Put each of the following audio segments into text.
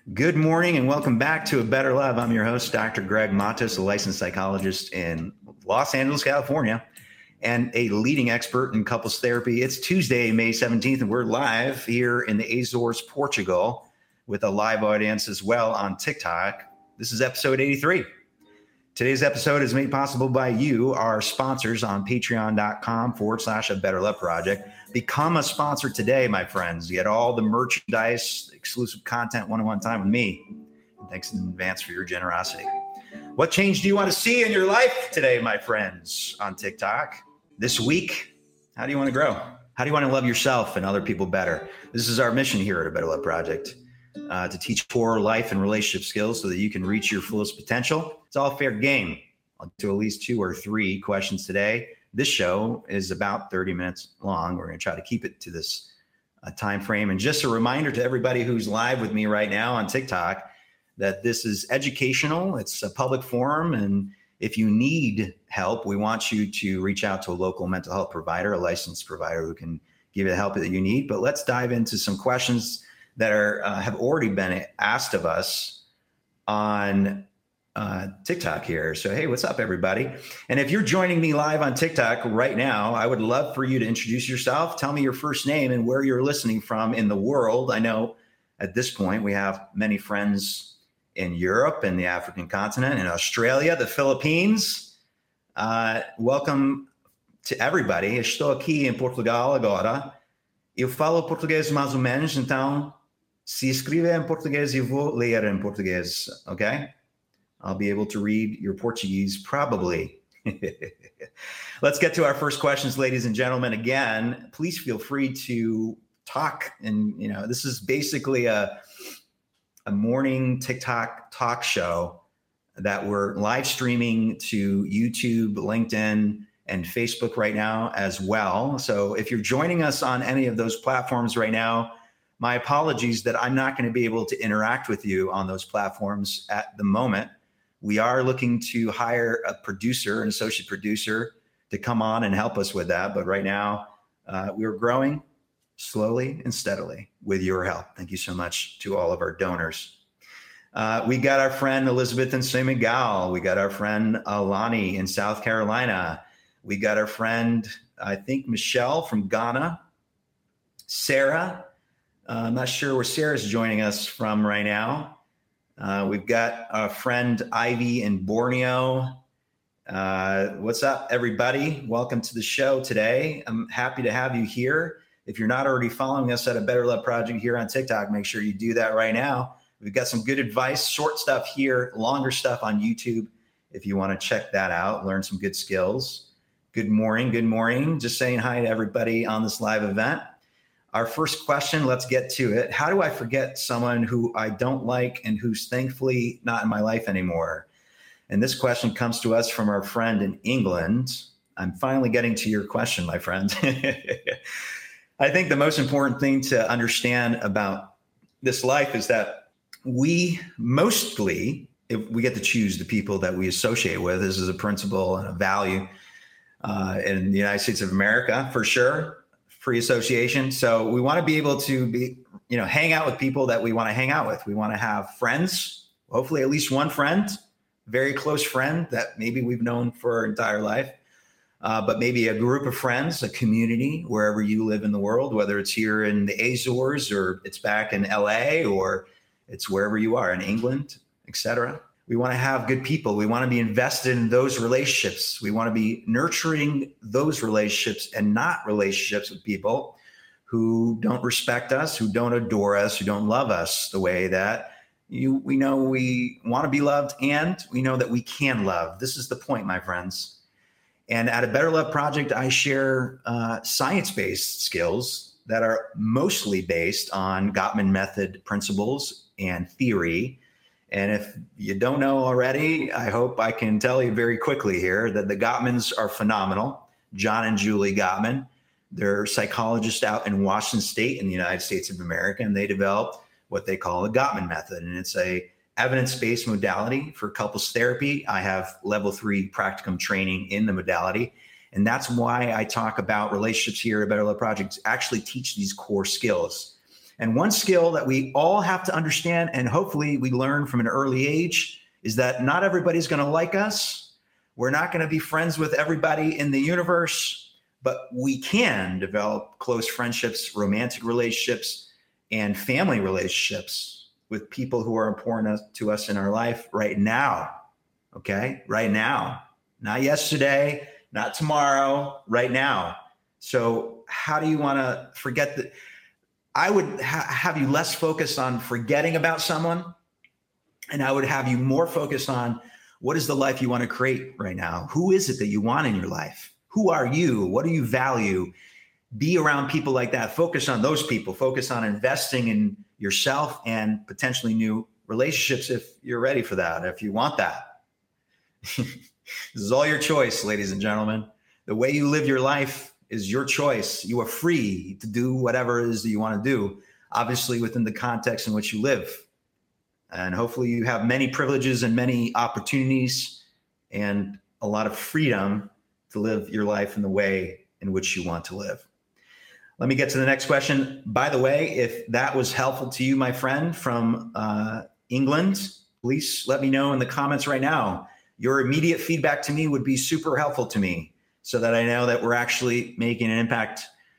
Good morning and welcome back to A Better Love. I'm your host, Dr. Greg Matos, a licensed psychologist in Los Angeles, California, and a leading expert in couples therapy. It's Tuesday, May 17th, and we're live here in the Azores, Portugal, with a live audience as well on TikTok. This is episode 83. Today's episode is made possible by you, our sponsors on patreon.com/A Better Love Project. Become a sponsor today, my friends. You get all the merchandise, exclusive content, one-on-one time with me. And thanks in advance for your generosity. What change do you want to see in your life today, my friends, on TikTok? This week, how do you want to grow? How do you want to love yourself and other people better? This is our mission here at A Better Love Project, to teach core life and relationship skills so that you can reach your fullest potential. It's all fair game. I'll do at least 2 or 3 questions today. This show is about 30 minutes long. We're going to try to keep it to this time frame. And just a reminder to everybody who's live with me right now on TikTok that this is educational. It's a public forum. And if you need help, we want you to reach out to a local mental health provider, a licensed provider who can give you the help that you need. But let's dive into some questions that have already been asked of us on TikTok here. So, hey, what's up, everybody? And if you're joining me live on TikTok right now, I would love for you to introduce yourself. Tell me your first name and where you're listening from in the world. I know at this point we have many friends in Europe and the African continent, in Australia, the Philippines. Welcome to everybody. Estou aqui em Portugal agora. Eu falo português mais ou menos, então se escrever em português, eu vou ler em português, okay? I'll be able to read your Portuguese, probably. Let's get to our first questions, ladies and gentlemen. Again, please feel free to talk. And, this is basically a morning TikTok talk show that we're live streaming to YouTube, LinkedIn, and Facebook right now as well. So if you're joining us on any of those platforms right now, my apologies that I'm not going to be able to interact with you on those platforms at the moment. We are looking to hire a producer, an associate producer, to come on and help us with that. But right now, we're growing slowly and steadily with your help. Thank you so much to all of our donors. We got our friend Elizabeth in Senegal. We got our friend Alani in South Carolina. We got our friend, I think, Michelle from Ghana. Sarah, I'm not sure where Sarah's joining us from right now. We've got our friend Ivy in Borneo. What's up, everybody? Welcome to the show today. I'm happy to have you here. If you're not already following us at A Better Love Project here on TikTok, make sure you do that right now. We've got some good advice, short stuff here, longer stuff on YouTube. If you want to check that out, learn some good skills. Good morning. Good morning. Just saying hi to everybody on this live event. Our first question, let's get to it. How do I forget someone who I don't like and who's thankfully not in my life anymore? And this question comes to us from our friend in England. I'm finally getting to your question, my friend. I think the most important thing to understand about this life is that we mostly, if we get to choose the people that we associate with, this is a principle and a value in the United States of America, for sure. Free association. So we want to be able to hang out with people that we want to hang out with. We want to have friends, hopefully at least one friend, very close friend that maybe we've known for our entire life, but maybe a group of friends, a community, wherever you live in the world, whether it's here in the Azores or it's back in LA or it's wherever you are in England, etc. We want to have good people. We want to be invested in those relationships. We want to be nurturing those relationships and not relationships with people who don't respect us, who don't adore us, who don't love us the way that we know we want to be loved and we know that we can love. This is the point, my friends. And at A Better Love Project, I share science-based skills that are mostly based on Gottman method principles and theory. And if you don't know already, I hope I can tell you very quickly here that the Gottmans are phenomenal. John and Julie Gottman, they're psychologists out in Washington State in the United States of America, and they developed what they call the Gottman method. And it's a evidence-based modality for couples therapy. I have level 3 practicum training in the modality. And that's why I talk about relationships here at Better Love Project, actually teach these core skills. And one skill that we all have to understand, and hopefully we learn from an early age, is that not everybody's going to like us. We're not going to be friends with everybody in the universe, but we can develop close friendships, romantic relationships, and family relationships with people who are important to us in our life right now. Okay? Right now. Not yesterday, not tomorrow, right now. So how do you want to forget that? I would have you less focused on forgetting about someone, and I would have you more focused on what is the life you want to create right now? Who is it that you want in your life? Who are you? What do you value? Be around people like that. Focus on those people. Focus on investing in yourself and potentially new relationships if you're ready for that, if you want that. This is all your choice, ladies and gentlemen. The way you live your life is your choice. You are free to do whatever it is that you want to do, obviously within the context in which you live. And hopefully you have many privileges and many opportunities and a lot of freedom to live your life in the way in which you want to live. Let me get to the next question. By the way, if that was helpful to you, my friend from England, please let me know in the comments right now. Your immediate feedback to me would be super helpful to me, so that I know that we're actually making an impact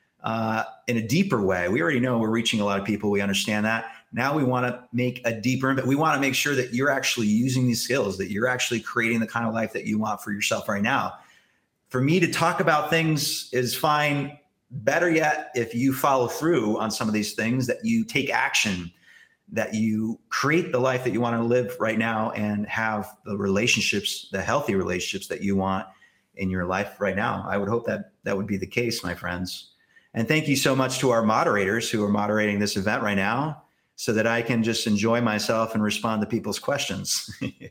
in a deeper way. We already know we're reaching a lot of people. We understand that. Now we want to make a deeper impact. We want to make sure that you're actually using these skills, that you're actually creating the kind of life that you want for yourself right now. For me to talk about things is fine. Better yet, if you follow through on some of these things, that you take action, that you create the life that you want to live right now and have the relationships, the healthy relationships that you want in your life right now. I would hope that that would be the case, my friends. And thank you so much to our moderators who are moderating this event right now so that I can just enjoy myself and respond to people's questions.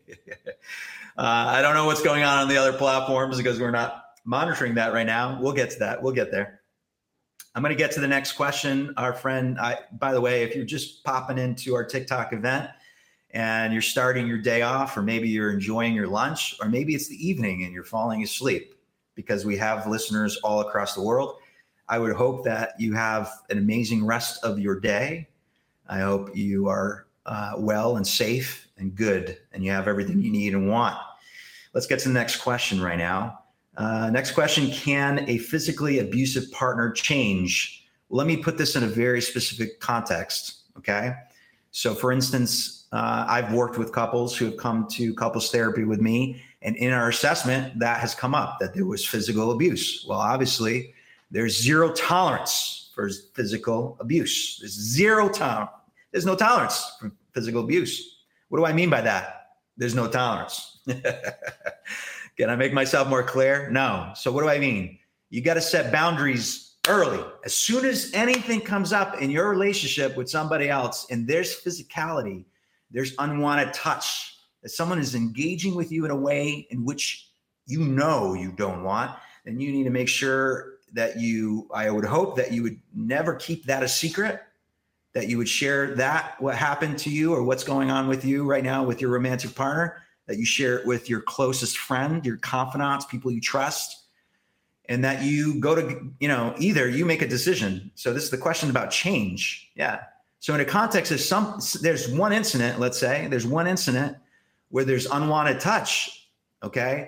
I don't know what's going on the other platforms because we're not monitoring that right now. We'll get to that. We'll get there. I'm going to get to the next question. Our friend, by the way, if you're just popping into our TikTok event, and you're starting your day off, or maybe you're enjoying your lunch, or maybe it's the evening and you're falling asleep, because we have listeners all across the world. I would hope that you have an amazing rest of your day. I hope you are well and safe and good, and you have everything you need and want. Let's get to the next question right now. Next question, can a physically abusive partner change? Let me put this in a very specific context, okay? So for instance, I've worked with couples who have come to couples therapy with me, and in our assessment, that has come up, that there was physical abuse. Well, obviously, there's zero tolerance for physical abuse. There's no tolerance for physical abuse. What do I mean by that? There's no tolerance. Can I make myself more clear? No. So what do I mean? You got to set boundaries early. As soon as anything comes up in your relationship with somebody else and there's physicality, there's unwanted touch, that someone is engaging with you in a way in which you know you don't want, then you need to make sure that I would hope that you would never keep that a secret, that you would share that, what happened to you or what's going on with you right now with your romantic partner, that you share it with your closest friend, your confidants, people you trust, and that you go to, either you make a decision. So this is the question about change. Yeah. So in a context of there's one incident, let's say there's one incident where there's unwanted touch. Okay.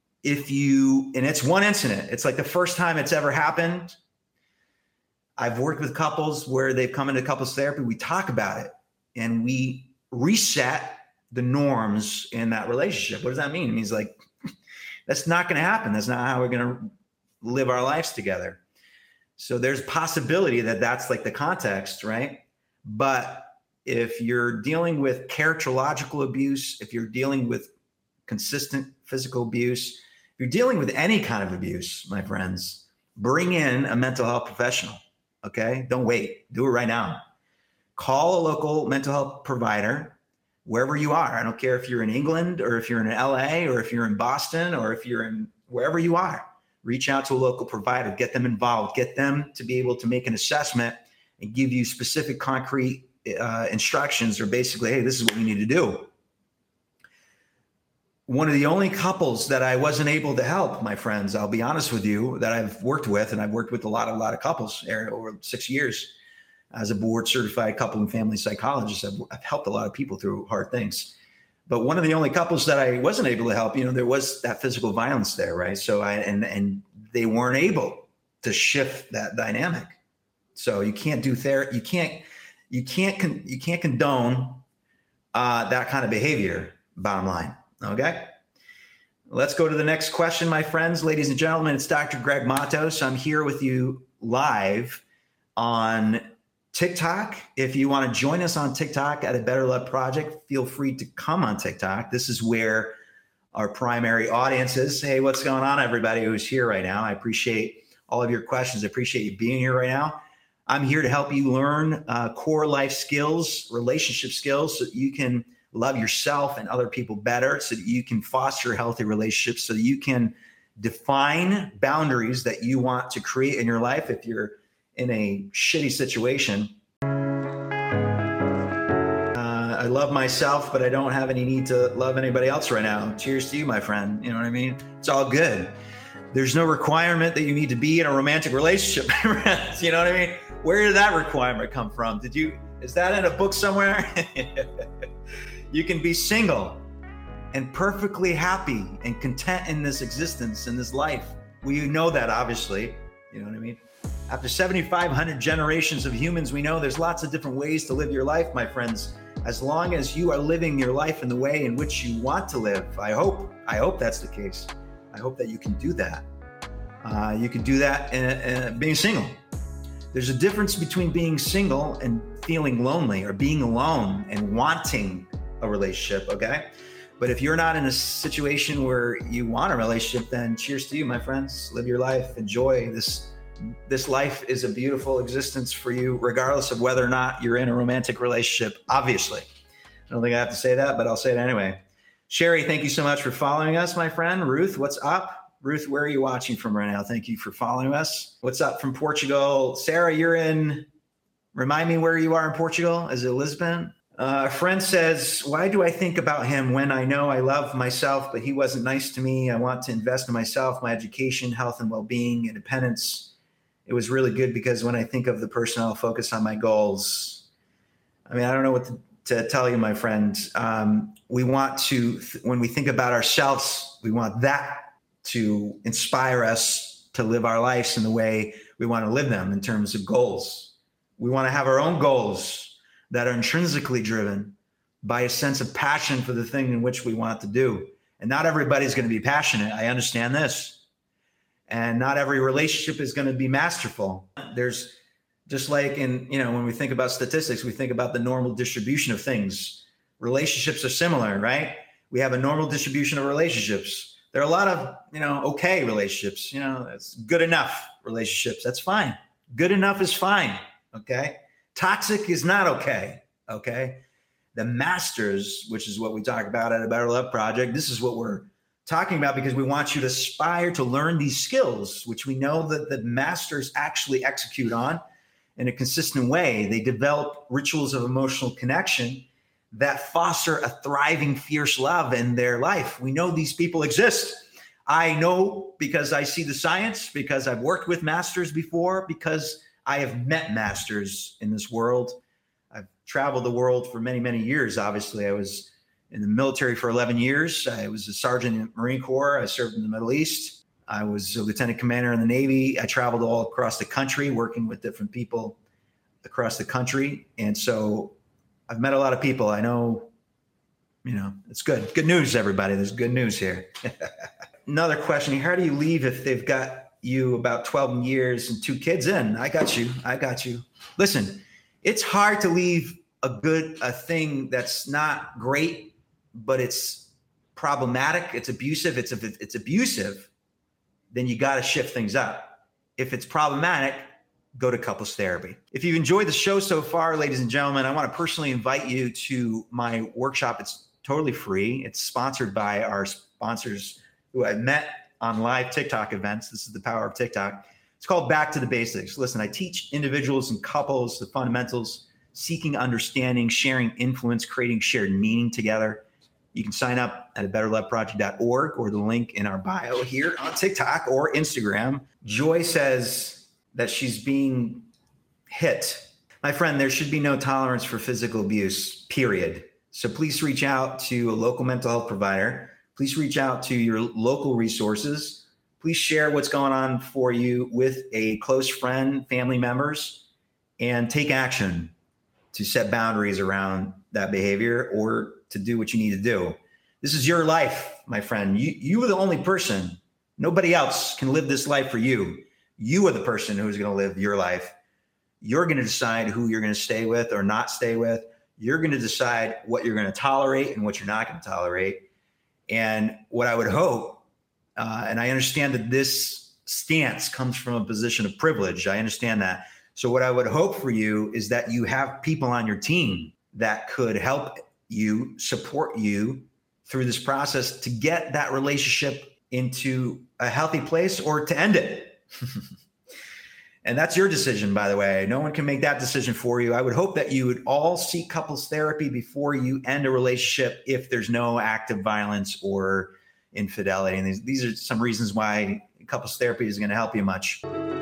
And it's one incident, it's like the first time it's ever happened. I've worked with couples where they've come into couples therapy. We talk about it and we reset the norms in that relationship. What does that mean? It means like, that's not going to happen. That's not how we're going to live our lives together. So there's possibility that that's like the context, right? But if you're dealing with characterological abuse, if you're dealing with consistent physical abuse, if you're dealing with any kind of abuse, my friends, bring in a mental health professional. Okay. Don't wait. Do it right now. Call a local mental health provider wherever you are. I don't care if you're in England or if you're in LA or if you're in Boston or if you're in wherever you are. Reach out to a local provider, get them involved, get them to be able to make an assessment and give you specific concrete instructions, or basically, hey, this is what we need to do. One of the only couples that I wasn't able to help, my friends, I'll be honest with you, that I've worked with, and I've worked with a lot of couples over 6 years. as a board certified couple and family psychologist. I've helped a lot of people through hard things. But one of the only couples that I wasn't able to help, there was that physical violence there, right? So and they weren't able to shift that dynamic. So you can't do therapy. You can't condone that kind of behavior. Bottom line, okay. Let's go to the next question, my friends, ladies and gentlemen. It's Dr. Greg Matos. I'm here with you live on TikTok. If you want to join us on TikTok at A Better Love Project, feel free to come on TikTok. This is where our primary audience is. Hey, what's going on, everybody who's here right now? I appreciate all of your questions. I appreciate you being here right now. I'm here to help you learn core life skills, relationship skills, so that you can love yourself and other people better, so that you can foster healthy relationships, so that you can define boundaries that you want to create in your life if you're in a shitty situation. I love myself, but I don't have any need to love anybody else right now. Cheers to you, my friend. You know what I mean? It's all good. There's no requirement that you need to be in a romantic relationship. You know what I mean? Where did that requirement come from? Is that in a book somewhere? You can be single and perfectly happy and content in this existence, in this life. Well, you know that, obviously. You know what I mean? After 7,500 generations of humans, we know there's lots of different ways to live your life, my friends. As long as you are living your life in the way in which you want to live, I hope that's the case. I hope that you can do that. You can do that in being single. There's a difference between being single and feeling lonely, or being alone and wanting a relationship, okay? But if you're not in a situation where you want a relationship, then cheers to you, my friends. Live your life, enjoy this. This life is a beautiful existence for you, regardless of whether or not you're in a romantic relationship, obviously. I don't think I have to say that, but I'll say it anyway. Sherry, thank you so much for following us, my friend. Ruth, what's up? Ruth, where are you watching from right now? Thank you for following us. What's up from Portugal? Sarah, remind me where you are in Portugal. Is it Lisbon? A friend says, why do I think about him when I know I love myself, but he wasn't nice to me? I want to invest in myself, my education, health and well-being, independence. It was really good because when I think of the person, I'll focus on my goals. I mean, I don't know what to tell you, my friend. We want to, when we think about ourselves, we want that to inspire us to live our lives in the way we want to live them in terms of goals. We want to have our own goals that are intrinsically driven by a sense of passion for the thing in which we want to do. And not everybody's going to be passionate. I understand this. And not every relationship is going to be masterful. There's just like when we think about statistics, we think about the normal distribution of things. Relationships are similar, right? We have a normal distribution of relationships. There are a lot of, okay relationships, it's good enough relationships. That's fine. Good enough is fine. Okay. Toxic is not okay. Okay. The masters, which is what we talk about at A Better Love Project. This is what we're talking about because we want you to aspire to learn these skills, which we know that the masters actually execute on in a consistent way. They develop rituals of emotional connection that foster a thriving, fierce love in their life. We know these people exist. I know because I see the science, because I've worked with masters before, because I have met masters in this world. I've traveled the world for many, many years. Obviously, I was in the military for 11 years. I was a sergeant in the Marine Corps. I served in the Middle East. I was a lieutenant commander in the Navy. I traveled all across the country working with different people across the country. And so I've met a lot of people. I know, it's good. Good news, everybody. There's good news here. Another question. How do you leave if they've got you about 12 years and 2 kids in? I got you. Listen, it's hard to leave a thing that's not great, but it's problematic. It's abusive. If it's abusive, then you got to shift things up. If it's problematic, go to couples therapy. If you've enjoyed the show so far, ladies and gentlemen, I want to personally invite you to my workshop. It's totally free. It's sponsored by our sponsors who I met on live TikTok events. This is the power of TikTok. It's called Back to the Basics. Listen, I teach individuals and couples the fundamentals, seeking understanding, sharing influence, creating shared meaning together. You can sign up at abetterloveproject.org or the link in our bio here on TikTok or Instagram. Joy says that she's being hit My friend, there should be no tolerance for physical abuse, period. So please reach out to a local mental health provider. Please reach out to your local resources. Please share what's going on for you with a close friend, family members, and take action to set boundaries around that behavior or to do what you need to do. This is your life, my friend. You are the only person. Nobody else can live this life for you. You are the person who's going to live your life. You're going to decide who you're going to stay with or not stay with. You're going to decide what you're going to tolerate and what you're not going to tolerate. And what I would hope, and I understand that this stance comes from a position of privilege. I understand that. So what I would hope for you is that you have people on your team that could help you, support you through this process to get that relationship into a healthy place or to end it. And that's your decision, by the way. No one can make that decision for you. I would hope that you would all seek couples therapy before you end a relationship if there's no active violence or infidelity. And these are some reasons why couples therapy is going to help you much.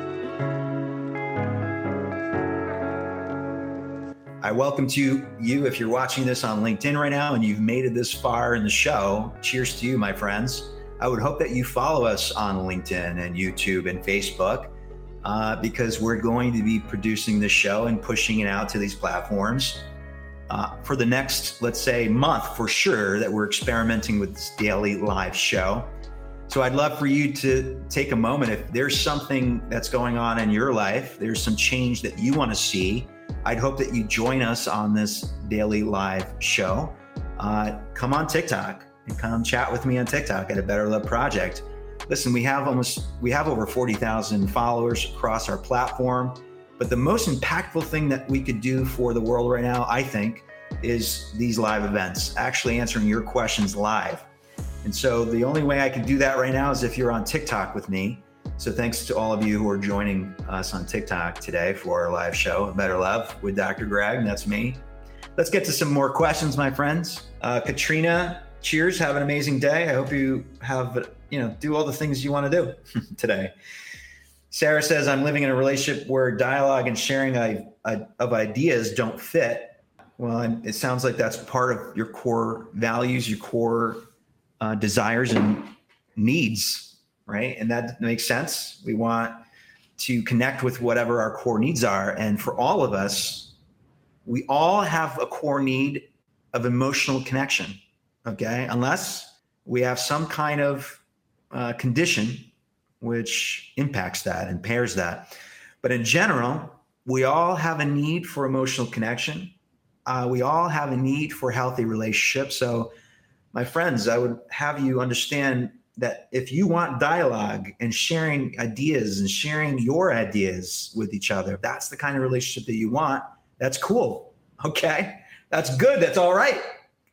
I welcome to you if you're watching this on LinkedIn right now and you've made it this far in the show. Cheers to you, my friends. I would hope that you follow us on LinkedIn and YouTube and Facebook. Because we're going to be producing this show and pushing it out to these platforms for the next, let's say, month for sure, that we're experimenting with this daily live show. So I'd love for you to take a moment. If there's something that's going on in your life, there's some change that you want to see, I'd hope that you join us on this daily live show. Come on TikTok and come chat with me on TikTok at A Better Love Project. Listen, we have over 40,000 followers across our platform, but the most impactful thing that we could do for the world right now, I think, is these live events, actually answering your questions live. And so the only way I can do that right now is if you're on TikTok with me. So thanks to all of you who are joining us on TikTok today for our live show, A Better Love with Dr. Greg, and that's me. Let's get to some more questions, my friends. Katrina, cheers. Have an amazing day. I hope you have, do all the things you want to do today. Sarah says, I'm living in a relationship where dialogue and sharing of ideas don't fit. Well, it sounds like that's part of your core values, your core desires and needs, right? And that makes sense. We want to connect with whatever our core needs are. And for all of us, we all have a core need of emotional connection, okay? Unless we have some kind of condition which impacts that, impairs that. But in general, we all have a need for emotional connection. We all have a need for healthy relationships. So my friends, I would have you understand that if you want dialogue and sharing ideas and sharing your ideas with each other, if that's the kind of relationship that you want, that's cool. Okay. That's good. That's all right.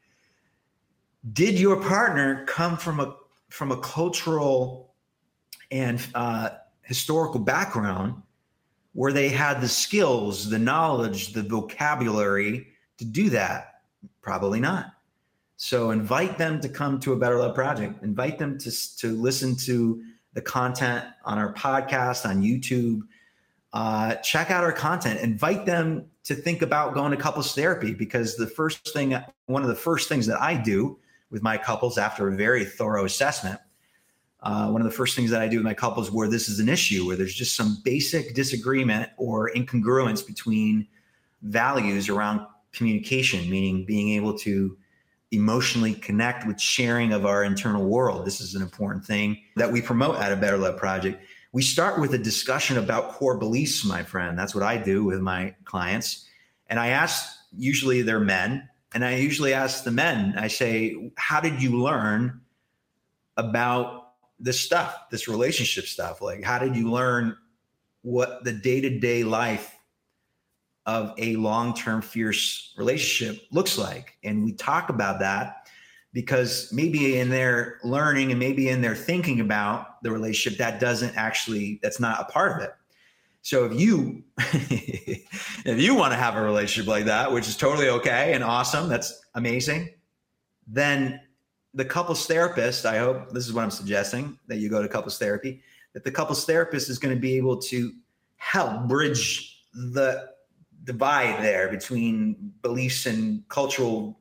Did your partner come from a cultural and historical background where they had the skills, the knowledge, the vocabulary to do that? Probably not. So invite them to come to A Better Love Project. Invite them to listen to the content on our podcast, on YouTube. Check out our content. Invite them to think about going to couples therapy, because one of the first things that I do with my couples after a very thorough assessment, one of the first things that I do with my couples where this is an issue, where there's just some basic disagreement or incongruence between values around communication, meaning being able to emotionally connect with sharing of our internal world. This is an important thing that we promote at A Better Love Project. We start with a discussion about core beliefs, my friend. That's what I do with my clients. And I ask, usually they're men, and I usually ask the men, I say, how did you learn about this stuff, this relationship stuff? Like, how did you learn what the day-to-day life of a long-term fierce relationship looks like? And we talk about that because maybe in their learning and maybe in their thinking about the relationship, that's not a part of it. So if you want to have a relationship like that, which is totally okay and awesome, that's amazing, then the couples therapist, I hope this is what I'm suggesting, that you go to couples therapy, that the couples therapist is going to be able to help bridge the divide there between beliefs and cultural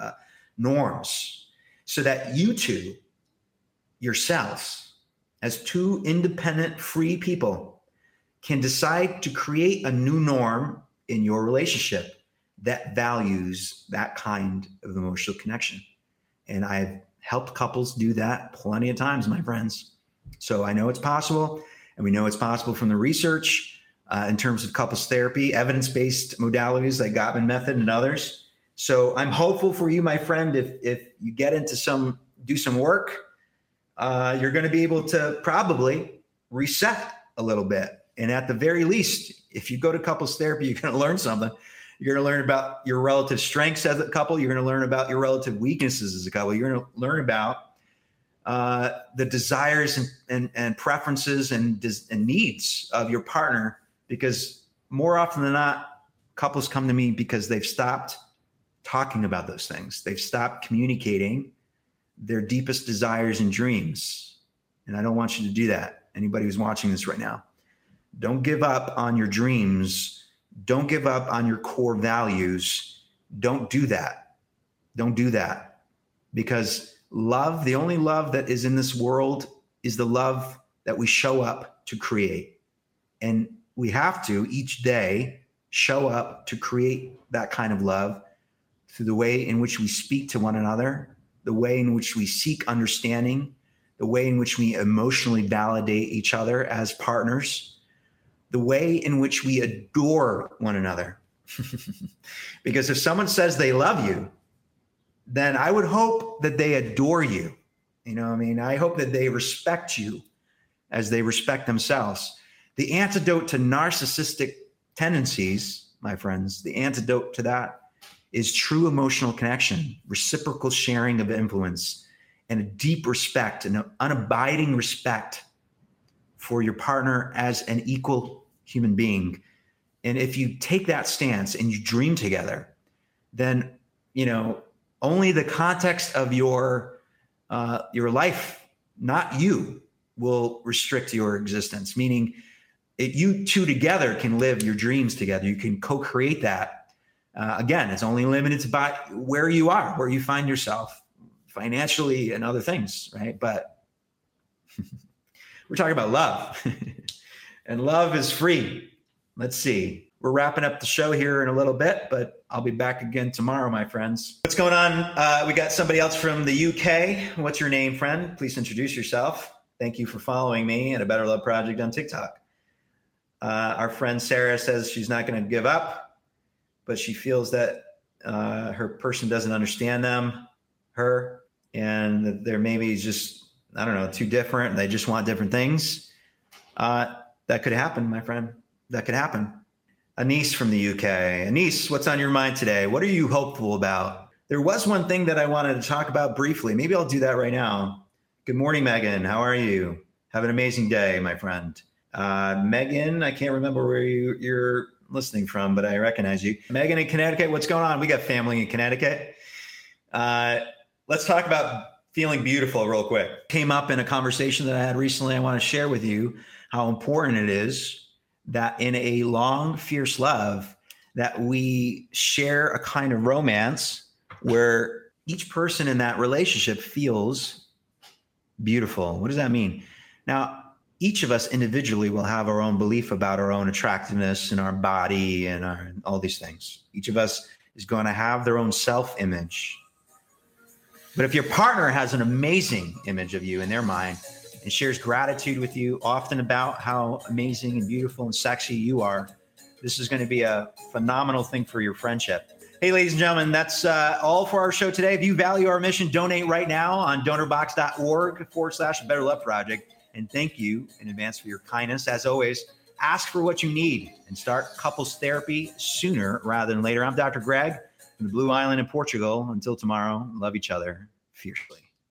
norms, so that you two, yourselves, as two independent, free people, can decide to create a new norm in your relationship that values that kind of emotional connection. And I've helped couples do that plenty of times, my friends. So I know it's possible, and we know it's possible from the research in terms of couples therapy, evidence-based modalities like Gottman Method and others. So I'm hopeful for you, my friend. If you get into do some work, you're going to be able to probably reset a little bit. And at the very least, if you go to couples therapy, you're going to learn something. You're going to learn about your relative strengths as a couple. You're going to learn about your relative weaknesses as a couple. You're going to learn about the desires and preferences and needs of your partner, because more often than not, couples come to me because they've stopped talking about those things. They've stopped communicating their deepest desires and dreams. And I don't want you to do that. Anybody who's watching this right now, don't give up on your dreams. Don't give up on your core values. Don't do that. Don't do that. Because love, the only love that is in this world, is the love that we show up to create. And we have to each day show up to create that kind of love through the way in which we speak to one another, the way in which we seek understanding, the way in which we emotionally validate each other as partners, the way in which we adore one another. Because if someone says they love you, then I would hope that they adore you. You know what I mean? I hope that they respect you as they respect themselves. The antidote to narcissistic tendencies, my friends, the antidote to that is true emotional connection, reciprocal sharing of influence, and a deep respect, an unabiding respect for your partner as an equal human being. And if you take that stance and you dream together, then, only the context of your life, not you, will restrict your existence. Meaning, you two together can live your dreams together. You can co-create that. Again, it's only limited to by where you are, where you find yourself financially and other things, right? But we're talking about love, and love is free. Let's see. We're wrapping up the show here in a little bit, but I'll be back again tomorrow, my friends. What's going on? We got somebody else from the UK. What's your name, friend? Please introduce yourself. Thank you for following me at A Better Love Project on TikTok. Our friend Sarah says she's not going to give up, but she feels that her person doesn't understand her, and that they're maybe just, I don't know, too different. They just want different things. That could happen, my friend. That could happen. Anise from the UK. Anise, what's on your mind today? What are you hopeful about? There was one thing that I wanted to talk about briefly. Maybe I'll do that right now. Good morning, Megan. How are you? Have an amazing day, my friend. Megan, I can't remember where you're listening from, but I recognize you. Megan in Connecticut, what's going on? We got family in Connecticut. Let's talk about feeling beautiful real quick. Came up in a conversation that I had recently. I want to share with you how important it is that in a long, fierce love, that we share a kind of romance where each person in that relationship feels beautiful. What does that mean? Now, each of us individually will have our own belief about our own attractiveness and our body and all these things. Each of us is going to have their own self-image. But if your partner has an amazing image of you in their mind and shares gratitude with you often about how amazing and beautiful and sexy you are, this is going to be a phenomenal thing for your friendship. Hey, ladies and gentlemen, that's all for our show today. If you value our mission, donate right now on donorbox.org/A Better Love Project. And thank you in advance for your kindness. As always, ask for what you need and start couples therapy sooner rather than later. I'm Dr. Greg from the Blue Island in Portugal. Until tomorrow, love each other fiercely.